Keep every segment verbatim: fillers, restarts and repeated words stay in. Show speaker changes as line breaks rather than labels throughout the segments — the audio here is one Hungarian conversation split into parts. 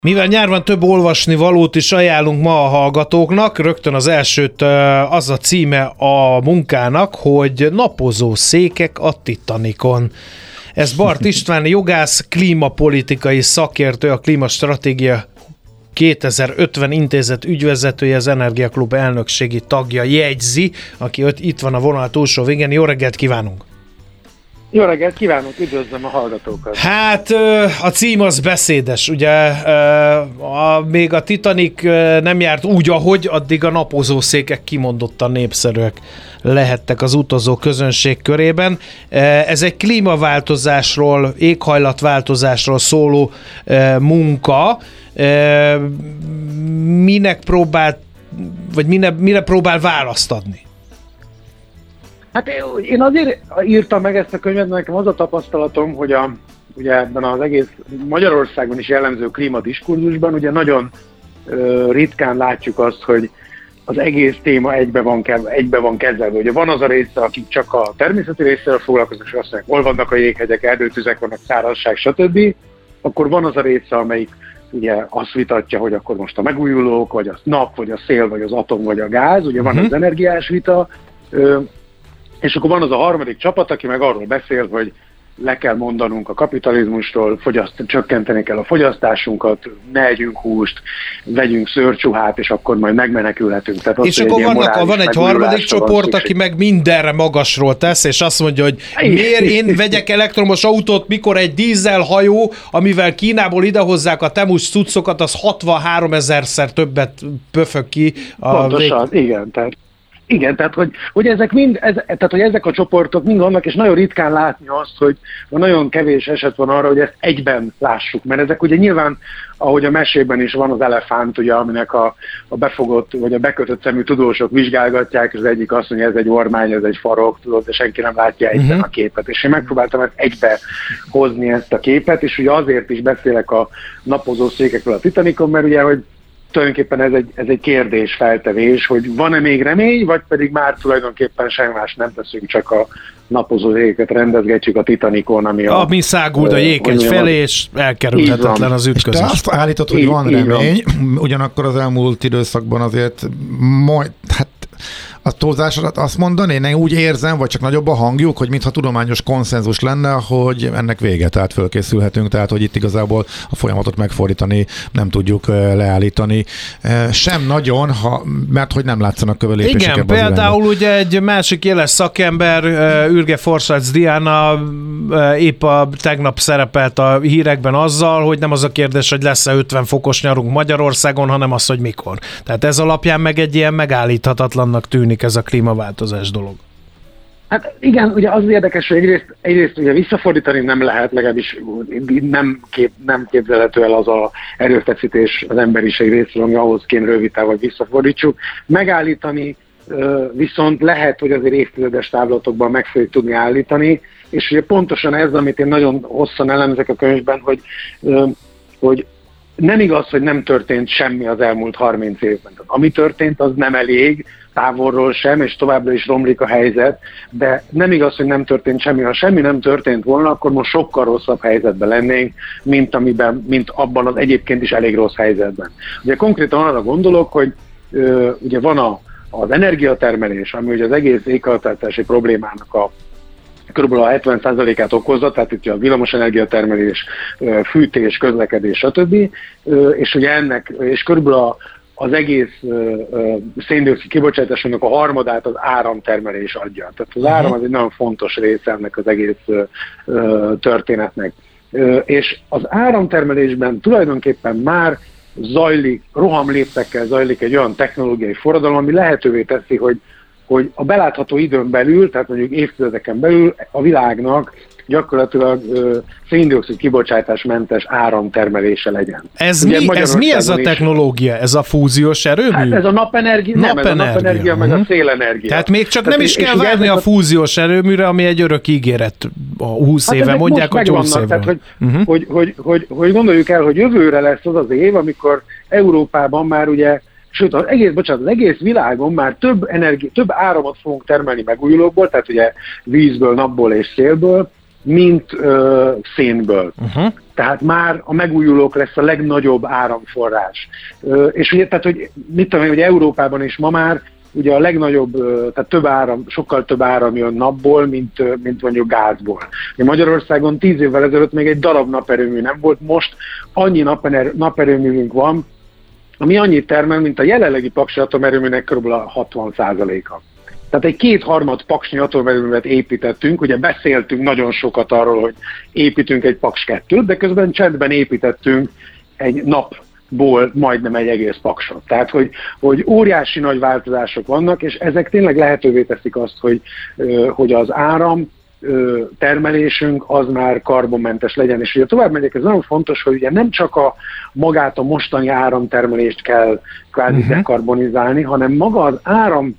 Mivel nyár van, több olvasni valót is ajánlunk ma a hallgatóknak. Rögtön az elsőt az a címe a munkának, hogy napozó székek a Titanicon. Ez Bart István, jogász, klímapolitikai szakértő, a Klímastratégia kétezer-ötven intézet ügyvezetője, az Energiaklub elnökségi tagja jegyzi, aki itt van a vonal túlsó végén. Jó reggelt kívánunk!
Jó reggelt kívánok, üdvözlöm a hallgatókat!
Hát a cím az beszédes, ugye a, még a Titanic nem járt úgy, ahogy addig a napozószékek kimondottan népszerűek lehettek az utazó közönség körében. Ez egy klímaváltozásról, éghajlatváltozásról szóló munka. Minek próbál, vagy mire, mire próbál választ adni?
Hát én azért írtam meg ezt a könyvet, nekem az a tapasztalatom, hogy a, ugye ebben az egész Magyarországon is jellemző klímadiskurzusban ugye nagyon uh, ritkán látjuk azt, hogy az egész téma egybe van, egybe van kezelve. Ugye van az a része, akik csak a természeti részével foglalkoznak, és azt mondják, hol vannak a jéghegyek, erdőtüzek vannak, szárazság, stb. Akkor van az a része, amelyik ugye azt vitatja, hogy akkor most a megújulók, vagy a nap, vagy a szél, vagy az atom, vagy a gáz, ugye van uh-huh. az energiás vita, uh, és akkor van az a harmadik csapat, aki meg arról beszél, hogy le kell mondanunk a kapitalizmustól, fogyaszt, csökkenteni kell a fogyasztásunkat, ne együnk húst, vegyünk szőrcsuhát, és akkor majd megmenekülhetünk. Tehát
és akkor vannak, van egy harmadik csoport, aki meg mindenre magasról tesz, és azt mondja, hogy miért én vegyek elektromos autót, mikor egy dízelhajó, amivel Kínából idehozzák a temus cuccokat, az hatvanhárom ezerszer többet pöfög ki. A
Pontosan, vég... igen, tehát Igen, tehát hogy, hogy, ezek mind, ez, tehát hogy ezek a csoportok mind vannak, és nagyon ritkán látni azt, hogy nagyon kevés eset van arra, hogy ezt egyben lássuk. Mert ezek ugye nyilván, ahogy a mesében is van az elefánt, ugye, aminek a, a befogott, vagy a bekötött szemű tudósok vizsgálgatják, és az egyik azt mondja, ez egy ormány, ez egy farok, tudod, de senki nem látja egyben uh-huh. a képet. És én megpróbáltam ezt egybe hozni ezt a képet, és ugye azért is beszélek a napozó székekről a Titanicon, mert ugye, hogy tulajdonképpen ez egy, ez egy kérdés-feltevés, hogy van-e még remény, vagy pedig már tulajdonképpen semmi más nem teszünk, csak a napozó székeket rendezgetjük a Titanicon, ami a...
Ami száguld a jéghegy felé, és elkerülhetetlen az ütközés.
És te azt állítod, hogy van így, remény, van. Ugyanakkor az elmúlt időszakban azért majd, hát a túlzásodat azt mondani, én úgy érzem, vagy csak nagyobb a hangjuk, hogy mintha tudományos konszenzus lenne, hogy ennek vége, tehát fölkészülhetünk, tehát hogy itt igazából a folyamatot megfordítani nem tudjuk leállítani. Sem nagyon, ha, mert hogy nem látszanak kövelépések.
Igen, például ugye egy másik éles szakember, Ürge Forsyth Diana épp a tegnap szerepelt a hírekben azzal, hogy nem az a kérdés, hogy lesz-e ötven fokos nyarunk Magyarországon, hanem az, hogy mikor. Tehát ez alapján meg egy ilyen megállíthatatlannak tűnik ez a klímaváltozás dolog.
Hát igen, ugye az érdekes, hogy egyrészt, egyrészt ugye visszafordítani nem lehet, legalábbis nem, kép, nem képzelhető el az a erőfeszítés az emberiség részéről, ami ahhoz kéne rövid távon, hogy visszafordítsuk. Megállítani viszont lehet, hogy azért évtizedes távlatokban meg fogjuk tudni állítani, és ugye pontosan ez, amit én nagyon hosszan elemzek a könyvben, hogy, hogy nem igaz, hogy nem történt semmi az elmúlt harminc évben. Ami történt, az nem elég, távolról sem, és továbbra is romlik a helyzet, de nem igaz, hogy nem történt semmi. Ha semmi nem történt volna, akkor most sokkal rosszabb helyzetben lennénk, mint, amiben, mint abban az egyébként is elég rossz helyzetben. Ugye konkrétan arra gondolok, hogy ö, ugye van a, az energiatermelés, ami ugye az egész éghajlatváltozási problémának a körülbelül a hetven százalékát okozza, tehát itt a villamos energiatermelés, fűtés, közlekedés, stb. És ugye ennek, és körülbelül a az egész uh, uh, széndioxid kibocsátásának a harmadát az áramtermelés adja. Tehát az áram az egy nagyon fontos része ennek az egész uh, uh, történetnek. Uh, és az áramtermelésben tulajdonképpen már zajlik, rohamléptekkel zajlik egy olyan technológiai forradalom, ami lehetővé teszi, hogy, hogy a belátható időn belül, tehát mondjuk évtizedeken belül a világnak gyakorlatilag uh, széndioxid kibocsátásmentes áramtermelése legyen.
Ez mi, ez mi ez a technológia? Ez a fúziós erőmű?
Hát ez a napenergia, nem, ez a napenergia, meg a szélenergia.
Tehát még csak Tehát nem is kell várni a fúziós erőműre, ami egy örök ígéret a húsz hát éve, mondják, hogy húsz éve.
Tehát, hogy, uh-huh. hogy, hogy, hogy, hogy gondoljuk el, hogy jövőre lesz az az év, amikor Európában már ugye, sőt, az egész, bocsánat, az egész világon már több, energi, több áramot fogunk termelni megújulókból, tehát ugye vízből, napból és szélből, mint uh, szénből. Uh-huh. Tehát már a megújulók lesz a legnagyobb áramforrás. És ugye, tehát, hogy mit tudom én, hogy Európában is ma már ugye a legnagyobb, tehát több áram, sokkal több áram jön napból, mint, mint mondjuk gázból. Ugye Magyarországon tíz évvel ezelőtt még egy darab naperőmű nem volt, most annyi naper, naperőművünk van, ami annyit termel, mint a jelenlegi paksi atomerőműnek kb. hatvan százaléka. Tehát egy kétharmad paksnyi atomerőművet építettünk, ugye beszéltünk nagyon sokat arról, hogy építünk egy paks kettőt, de közben csendben építettünk egy napból majdnem egy egész paksot. Tehát, hogy, hogy óriási nagy változások vannak, és ezek tényleg lehetővé teszik azt, hogy, hogy az áram termelésünk az már karbonmentes legyen. És ugye tovább megyek, ez nagyon fontos, hogy ugye nem csak a magát a mostani áramtermelést kell kvázi uh-huh. dekarbonizálni, hanem maga az áram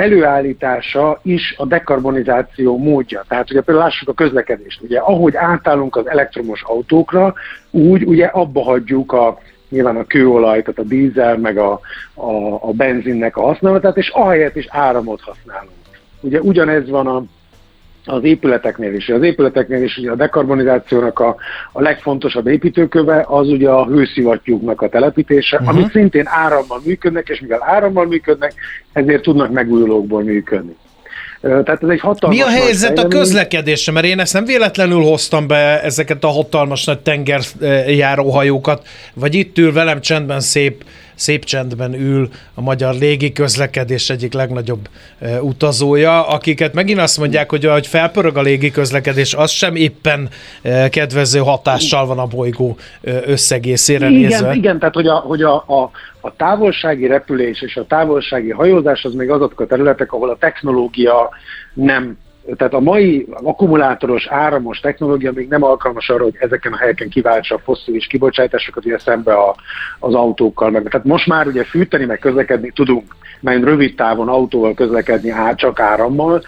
előállítása is a dekarbonizáció módja. Tehát ugye például lássuk a közlekedést. Ugye ahogy átállunk az elektromos autókra, úgy ugye abba hagyjuk a nyilván a kőolaj, tehát a dízel, meg a, a, a benzinnek a használatát, és ahelyett is áramot használunk. Ugye ugyanez van a az épületeknél is. Az épületeknél is ugye a dekarbonizációnak a, a legfontosabb építőköve az ugye a hőszivattyúknak a telepítése, uh-huh. amik szintén árammal működnek, és mivel árammal működnek, ezért tudnak megújulókból működni. Tehát ez egy hatalmas.
Mi a helyzet
nagy
a közlekedésre? Mert én ezt nem véletlenül hoztam be, ezeket a hatalmas nagy tengerjáróhajókat, vagy itt ül velem csendben szép, szép csendben ül a magyar légi közlekedés egyik legnagyobb e, utazója, akiket megint azt mondják, hogy ahogy felpörög a légi közlekedés, az sem éppen e, kedvező hatással van a bolygó e, összegészére
igen,
nézve.
Igen, tehát hogy, a, hogy a, a, a távolsági repülés és a távolsági hajózás az még azok a területek, ahol a technológia nem, tehát a mai akkumulátoros, áramos technológia még nem alkalmas arra, hogy ezeken a helyeken kiváltsa a fosszilis kibocsátásokat ugye szembe a, az autókkal. Meg. Tehát most már ugye fűteni, meg közlekedni tudunk, mert rövid távon autóval közlekedni á, csak árammal.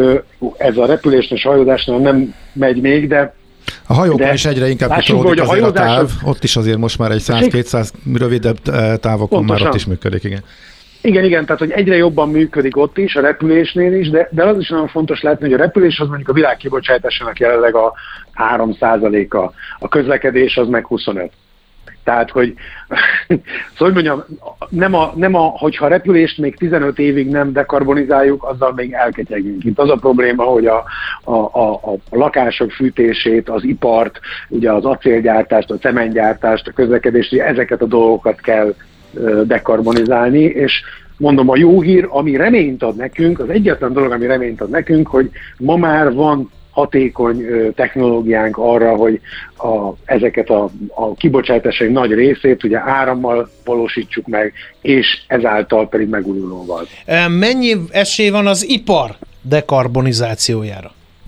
Ez a repülésnél és hajózásnál nem megy még, de
a hajókon is egyre inkább kitolódik azért a, a táv, ott is azért most már egy száz-kétszáz rövidebb távokon pontosan. Már ott is működik, igen.
Igen, igen, tehát hogy egyre jobban működik ott is, a repülésnél is, de, de az is nagyon fontos látni, hogy a repülés az mondjuk a világ kibocsátásának jelenleg a három százaléka, a közlekedés az meg huszonöt. Tehát, hogy szóval mondjam, nem a, nem a, hogyha a repülést még tizenöt évig nem dekarbonizáljuk, azzal még elketyegünk. Itt az a probléma, hogy a, a, a, a lakások fűtését, az ipart, ugye az acélgyártást, a cementgyártást, a közlekedést, ugye ezeket a dolgokat kell dekarbonizálni, és mondom, a jó hír, ami reményt ad nekünk, az egyetlen dolog, ami reményt ad nekünk, hogy ma már van hatékony technológiánk arra, hogy a, ezeket a, a kibocsátásai nagy részét ugye árammal valósítsuk meg, és ezáltal pedig megújulóval.
Mennyi esély van az ipar dekarbonizációjára?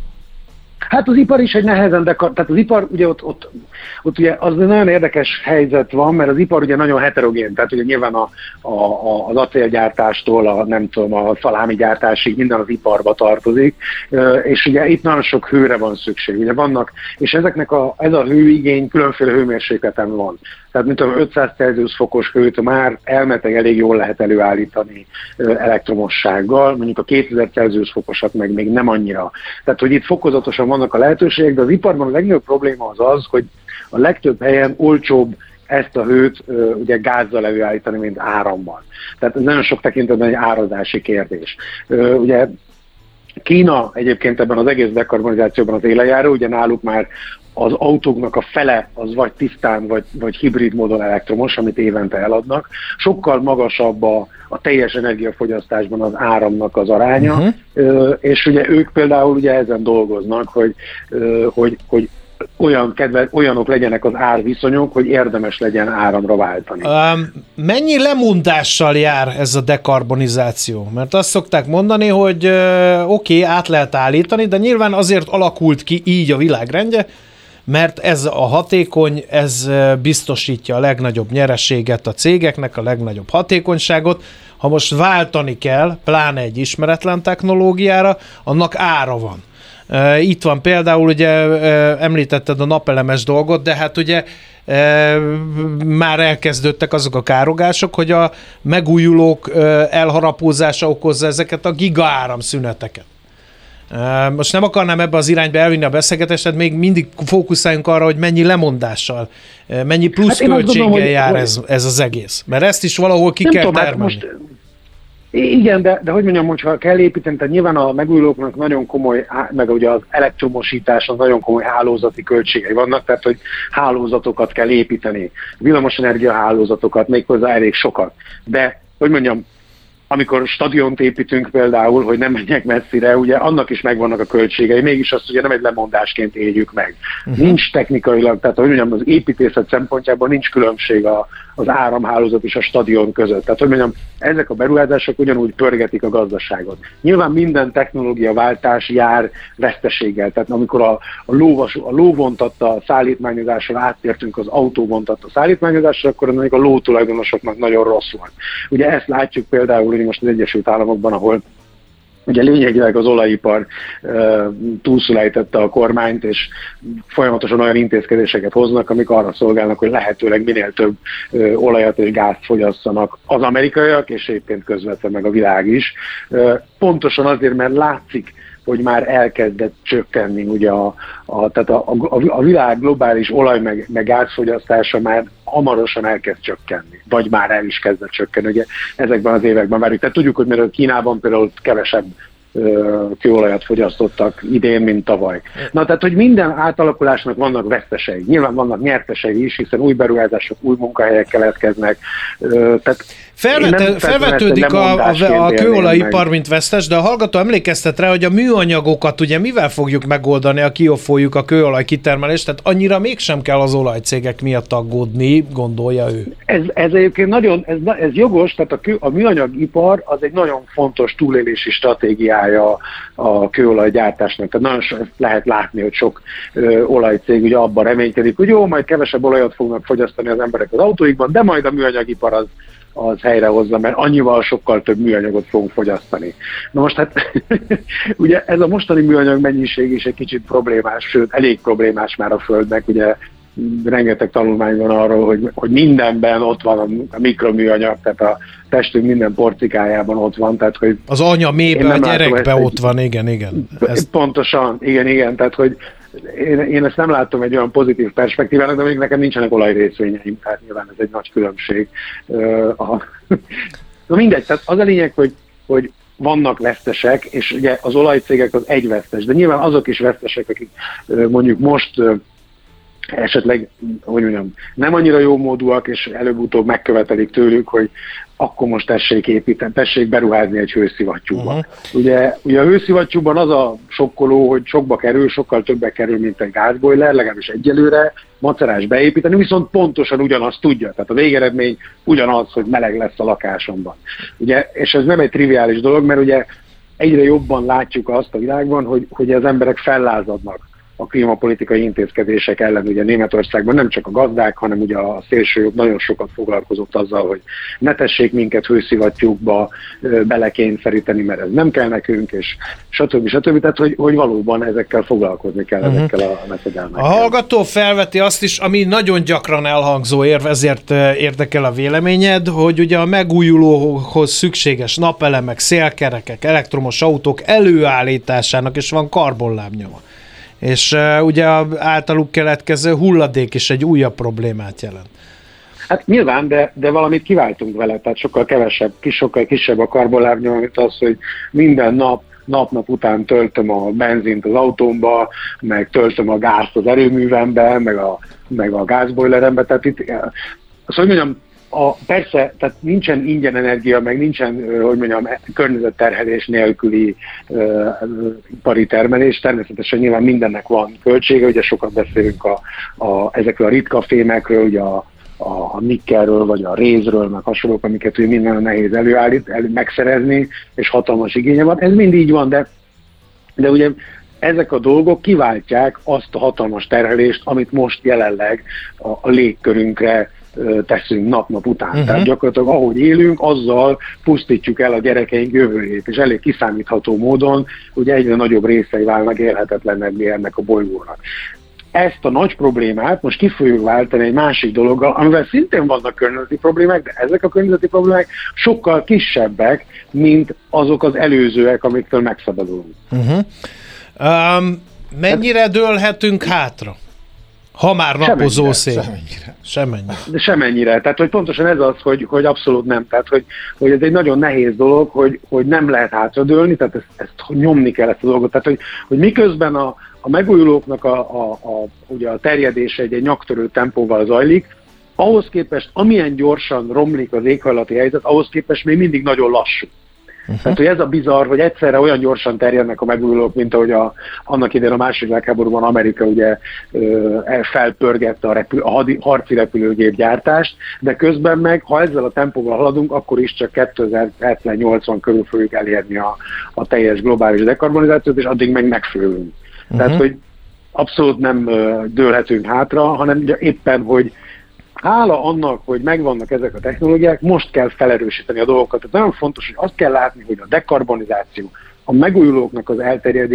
Hát az ipar is egy nehezen, de tehát az ipar ugye ott, ott, ott ugye az nagyon érdekes helyzet van, mert az ipar ugye nagyon heterogén, tehát ugye nyilván a, a, az acélgyártástól a nem tudom, a szalámi gyártásig minden az iparba tartozik, és ugye itt nagyon sok hőre van szükség, ugye vannak, és ezeknek a, ez a hőigény különféle hőmérsékleten van. Tehát mint tudom, ötszáz Celsius fokos hőt már elméletileg elég jól lehet előállítani elektromossággal, mondjuk a kétezer Celsius fokosat meg még nem annyira. Tehát, hogy itt fokozatosan vannak a lehetőségek, de az iparban a legnagyobb probléma az az, hogy a legtöbb helyen olcsóbb ezt a hőt ugye gázzal előállítani, mint árammal. Tehát ez nagyon sok tekintetben egy árazási kérdés. Ugye Kína egyébként ebben az egész dekarbonizációban az élejáró, ugye náluk már az autóknak a fele az vagy tisztán, vagy, vagy hibrid módon elektromos, amit évente eladnak. Sokkal magasabb a, a teljes energiafogyasztásban az áramnak az aránya, uh-huh. és ugye ők például ugye ezen dolgoznak, hogy, hogy, hogy olyan kedve, olyanok legyenek az árviszonyok, hogy érdemes legyen áramra váltani.
Um, mennyi lemondással jár ez a dekarbonizáció? Mert azt szokták mondani, hogy uh, oké, okay, át lehet állítani, de nyilván azért alakult ki így a világrendje, mert ez a hatékony, ez biztosítja a legnagyobb nyereséget a cégeknek, a legnagyobb hatékonyságot. Ha most váltani kell, pláne egy ismeretlen technológiára, annak ára van. Itt van például, ugye említetted a napelemes dolgot, de hát ugye már elkezdődtek azok a károgások, hogy a megújulók elharapózása okozza ezeket a gigaáramszüneteket. Most nem akarnám ebbe az irányba elvinni a beszélgetést, még mindig fókuszáljunk arra, hogy mennyi lemondással, mennyi plusz hát költséggel gondolom, jár hogy, ez, ez az egész. Mert ezt is valahol ki kell tudom, termelni. Most,
igen, de, de hogy mondjam, hogyha kell építeni, tehát nyilván a megújulóknak nagyon komoly, meg ugye az elektromosításnak nagyon komoly hálózati költségei vannak, tehát hogy hálózatokat kell építeni, villamosenergia hálózatokat, méghozzá elég sokat. De, hogy mondjam, amikor stadiont építünk például, hogy nem menjek messzire, ugye annak is megvannak a költségei, mégis azt ugye nem egy lemondásként éljük meg. Uh-huh. Nincs technikailag, tehát hogy mondjam, az építészet szempontjából nincs különbség a, az áramhálózat és a stadion között. Tehát hogy mondjam, ezek a beruházások ugyanúgy pörgetik a gazdaságot. Nyilván minden technológiaváltás jár veszteséggel, tehát amikor a, a, lóvas, a lóvontatta szállítmányozásra áttértünk az autóvontatta szállítmányozásra, akkor ennek a lótulajdonosoknak nagyon rossz volt. Ugye ezt látjuk például most az Egyesült Államokban, ahol ugye lényegileg az olajipar uh, túlszulejtette a kormányt, és folyamatosan olyan intézkedéseket hoznak, amik arra szolgálnak, hogy lehetőleg minél több uh, olajat és gázt fogyasszanak az amerikaiak, és éppen közvetve meg a világ is. Uh, pontosan azért, mert látszik, hogy már elkezdett csökkenni, ugye a, a, tehát a, a, a világ globális olaj meg, meg gázfogyasztása már hamarosan elkezd csökkenni, vagy már el is kezdett csökkenni, ugye ezekben az években várjuk. Tehát tudjuk, hogy mert Kínában például kevesebb kőolajat fogyasztottak idén, mint tavaly. Na, tehát, hogy minden átalakulásnak vannak vesztesei. Nyilván vannak nyertesei is, hiszen új beruházások, új munkahelyek keletkeznek. Tehát
Felvet, felvetődik a, a, a kőolajipar, mint vesztes, de a hallgató emlékeztet rá, hogy a műanyagokat ugye mivel fogjuk megoldani, a kiofoljuk a kőolaj kitermelést, tehát annyira mégsem kell az olajcégek miatt aggódni, gondolja ő.
Ez, ez egyébként nagyon, ez, ez jogos, tehát a, kő, a műanyagipar az egy nagyon fontos túlélési stratégiája a kőolajgyártásnak. Tehát nagyon so, lehet látni, hogy sok ö, olajcég ugye abban reménykedik, hogy jó, majd kevesebb olajat fognak fogyasztani az emberek az autóikban, de majd a műanyagipar az az helyrehozza, mert annyival sokkal több műanyagot fogunk fogyasztani. Na most hát ugye ez a mostani műanyag mennyiség is egy kicsit problémás, sőt elég problémás már a Földnek, ugye rengeteg tanulmány van arról, hogy, hogy mindenben ott van a mikroműanyag, tehát a testünk minden porcikájában ott van. Tehát, hogy
az anya mélyben, a gyerekben ott van, igen, igen.
Ez... Pontosan, igen, igen, tehát hogy Én, én ezt nem látom egy olyan pozitív perspektívának, de még nekem nincsenek olajrészvényeim, tehát nyilván ez egy nagy különbség. Na mindegy, tehát az a lényeg, hogy, hogy vannak vesztesek, és ugye az olajcégek az egy vesztes, de nyilván azok is vesztesek, akik mondjuk most esetleg, hogy mondjam, nem annyira jó módúak, és előbb-utóbb megkövetelik tőlük, hogy akkor most tessék építeni, tessék beruházni egy hőszivattyúba. Uh-huh. Ugye, ugye a hőszivattyúban az a sokkoló, hogy sokba kerül, sokkal többbe kerül, mint egy gázbojler, legalábbis egyelőre, macerás beépíteni, viszont pontosan ugyanazt tudja. Tehát a végeredmény ugyanaz, hogy meleg lesz a lakásomban. Ugye, és ez nem egy triviális dolog, mert ugye egyre jobban látjuk azt a világban, hogy, hogy az emberek fellázadnak a klímapolitikai intézkedések ellen. Ugye Németországban nem csak a gazdák, hanem ugye a szélsőjobb nagyon sokat foglalkozott azzal, hogy ne tessék minket hőszivattyúkba belekényszeríteni, mert ez nem kell nekünk, és stb. stb. Tehát, hogy, hogy valóban ezekkel foglalkozni kell, uh-huh. ezekkel a messzegelmekkel.
A hallgató felveti azt is, ami nagyon gyakran elhangzó érv, ezért érdekel a véleményed, hogy ugye a megújulóhoz szükséges napelemek, szélkerekek, elektromos autók előállításának is van karbonlábnyoma. És uh, ugye általuk keletkező hulladék is egy újabb problémát jelent.
Hát nyilván, de, de valamit kiváltunk vele, tehát sokkal kevesebb, kis, sokkal kisebb a karbonlábnyom, mint az, hogy minden nap, nap-nap után töltöm a benzint az autómba, meg töltöm a gázt az erőművembe, meg a, meg a gázbojlerembe, tehát itt, azt mondjam, A, persze, tehát nincsen ingyen energia, meg nincsen, hogy mondjam, környezetterhelés nélküli uh, ipari termelés. Természetesen nyilván mindennek van költsége, ugye sokat beszélünk a, a, ezekről a ritka fémekről, ugye a, a, a nikkelről, vagy a rézről, meg hasonlók, amiket ugye minden nehéz előállít, elő, megszerezni, és hatalmas igénye van. Ez mind így van, de, de ugye ezek a dolgok kiváltják azt a hatalmas terhelést, amit most jelenleg a, a légkörünkre teszünk nap-nap után. Uh-huh. Tehát gyakorlatilag ahogy élünk, azzal pusztítjuk el a gyerekeink jövőjét, és elég kiszámítható módon ugye egyre nagyobb részei válnak élhetetlenebbé ennek a bolygónak. ezt a nagy problémát most ki fogjuk váltani egy másik dologgal, amivel szintén vannak környezeti problémák, de ezek a környezeti problémák sokkal kisebbek, mint azok az előzőek, amiktől megszabadulunk.
Uh-huh. Um, mennyire dőlhetünk hátra? Ha már napozó szél.
Semennyire.
Semennyire.
De semennyire. Tehát, hogy pontosan ez az, hogy, hogy abszolút nem. Tehát, hogy, hogy ez egy nagyon nehéz dolog, hogy, hogy nem lehet hátradőlni, tehát ezt, ezt nyomni kell ezt a dolgot. Tehát, hogy, hogy miközben a, a megújulóknak a, a, a, ugye a terjedése egy, egy nyaktörő tempóval zajlik, ahhoz képest, amilyen gyorsan romlik az éghajlati helyzet, ahhoz képest még mindig nagyon lassú. Uh-huh. Tehát, hogy ez a bizarr, hogy egyszerre olyan gyorsan terjednek a megújulók, mint ahogy a, annak idején a második világháborúban Amerika ugye ö, felpörgette a, repül, a hadi, harci repülőgép gyártást, de közben meg, ha ezzel a tempóval haladunk, akkor is csak kétezer-hetven-nyolcvan körül fogjuk elérni a, a teljes globális dekarbonizációt, és addig meg megfőlünk. Uh-huh. Tehát, hogy abszolút nem dőlhetünk hátra, hanem ugye éppen, hogy hála annak, hogy megvannak ezek a technológiák, most kell felerősíteni a dolgokat. Tehát nagyon fontos, hogy azt kell látni, hogy a dekarbonizáció, a megújulóknak az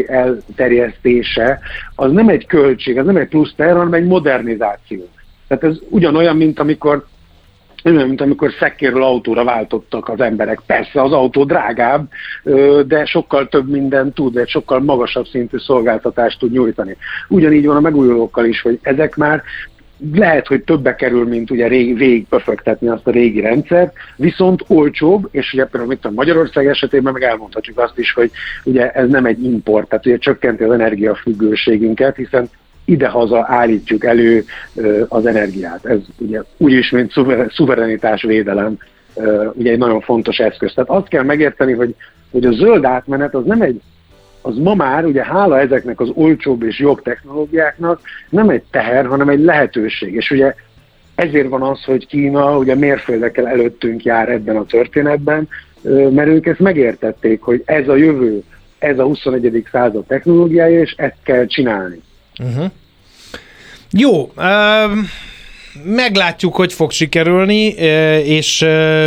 elterjesztése, az nem egy költség, az nem egy plusz teher, hanem egy modernizáció. Tehát ez ugyanolyan, mint amikor olyan, mint amikor szekkéről autóra váltottak az emberek. Persze az autó drágább, de sokkal több mindent tud, egy sokkal magasabb szintű szolgáltatást tud nyújtani. Ugyanígy van a megújulókkal is, hogy ezek már lehet, hogy többe kerül, mint ugye végig pöfögtetni azt a régi rendszert, viszont olcsóbb, és ugye például mit tudom, Magyarország esetében meg elmondhatjuk azt is, hogy ugye ez nem egy import, tehát ugye csökkenti az energiafüggőségünket, hiszen idehaza állítjuk elő az energiát. Ez ugye úgyis, mint szuverenitásvédelem, ugye egy nagyon fontos eszköz. Tehát azt kell megérteni, hogy, hogy a zöld átmenet az nem egy, az ma már, ugye hála ezeknek az olcsóbb és jobb technológiáknak nem egy teher, hanem egy lehetőség. És ugye ezért van az, hogy Kína ugye mérföldekkel előttünk jár ebben a történetben, mert ők ezt megértették, hogy ez a jövő, ez a huszonegyedik század technológiája, és ezt kell csinálni.
Uh-huh. Jó, um... meglátjuk, hogy fog sikerülni, és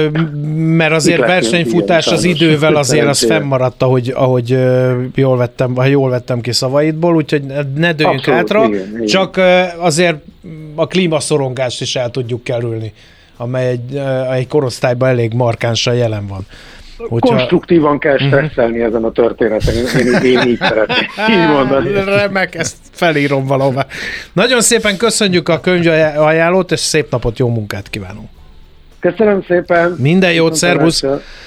mert azért versenyfutás az idővel azért az fennmaradt, ahogy, ahogy jól vettem, ha jól vettem ki szavaidból, úgyhogy ne dőljünk
Abszolút,
hátra,
igen,
csak azért a klímaszorongást is el tudjuk kerülni, amely egy, egy korosztályban elég markánsan jelen van.
Hogyha... Konstruktívan kell stresszelni uh-huh. ezen a történeten. Én, én így szeretném így mondani.
Remek, ezt felírom valahová. Nagyon szépen köszönjük a könyvajánlót, és szép napot, jó munkát kívánunk.
Köszönöm szépen.
Minden jót, szervusz.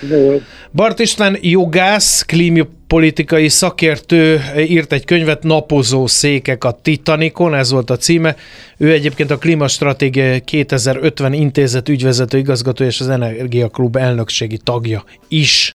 Bart István jogász, klímapolitikai szakértő írt egy könyvet, Napozó székek a Titanicon, ez volt a címe. Ő egyébként a Klímastratégia kétezer-ötven intézet ügyvezető igazgatója és az Energiaklub elnökségi tagja is.